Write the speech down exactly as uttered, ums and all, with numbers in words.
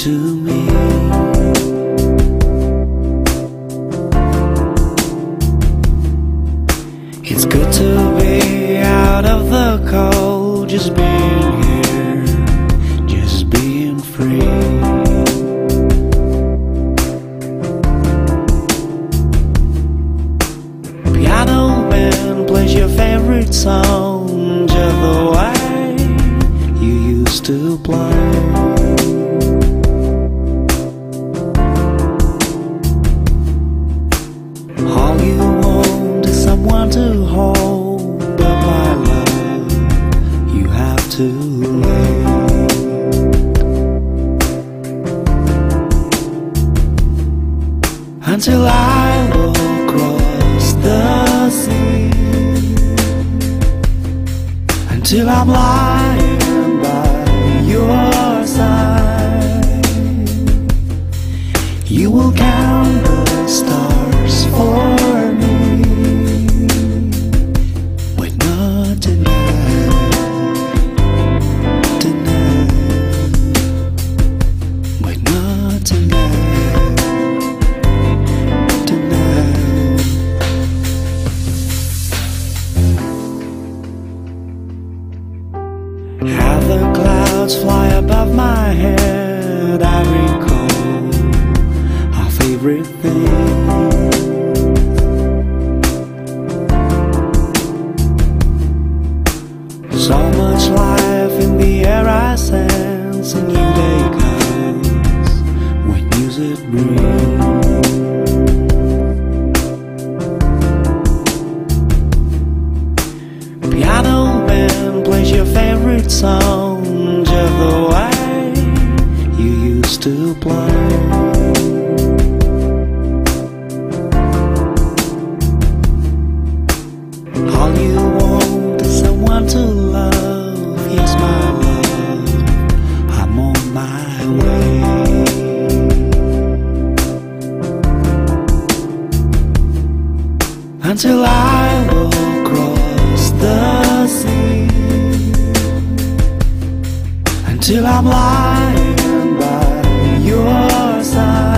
to me. It's good to be out of the cold, just being here, just being free. Piano man plays your favorite song just the way you used to play. All you want is someone to hold, but my love, you have to wait. Until I will cross the sea, until I'm lying by your side, you will count the stars for me, but not tonight, tonight, but not tonight, tonight. How the clouds fly above my head, I recall our favorite thing. So much life in the air I sense, a new day comes when music brings. Piano man plays your favorite song just the way you used to play. All you want is someone to love. Yes, my love, I'm on my way. Until I will cross the sea, until I'm lying by your side,